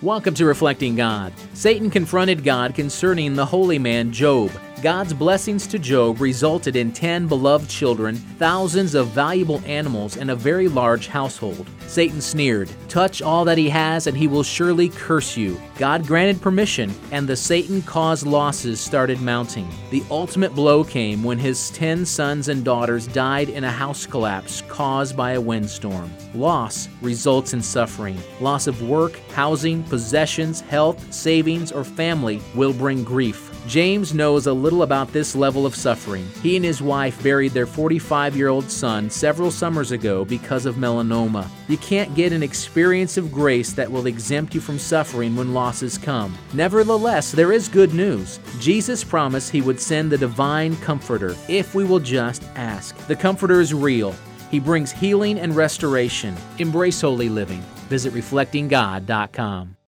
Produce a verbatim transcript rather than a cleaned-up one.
Welcome to Reflecting God. Satan confronted God concerning the holy man Job. God's blessings to Job resulted in ten beloved children, thousands of valuable animals, and a very large household. Satan sneered, "Touch all that he has, and he will surely curse you." God granted permission, and the Satan-caused losses started mounting. The ultimate blow came when his ten sons and daughters died in a house collapse caused by a windstorm. Loss results in suffering. Loss of work, housing, possessions, health, savings, or family will bring grief. James knows a little about this level of suffering. He and his wife buried their forty-five-year-old son several summers ago because of melanoma. You can't get an experience of grace that will exempt you from suffering when losses come. Nevertheless, there is good news. Jesus promised he would send the divine Comforter if we will just ask. The Comforter is real. He brings healing and restoration. Embrace holy living. Visit reflecting god dot com.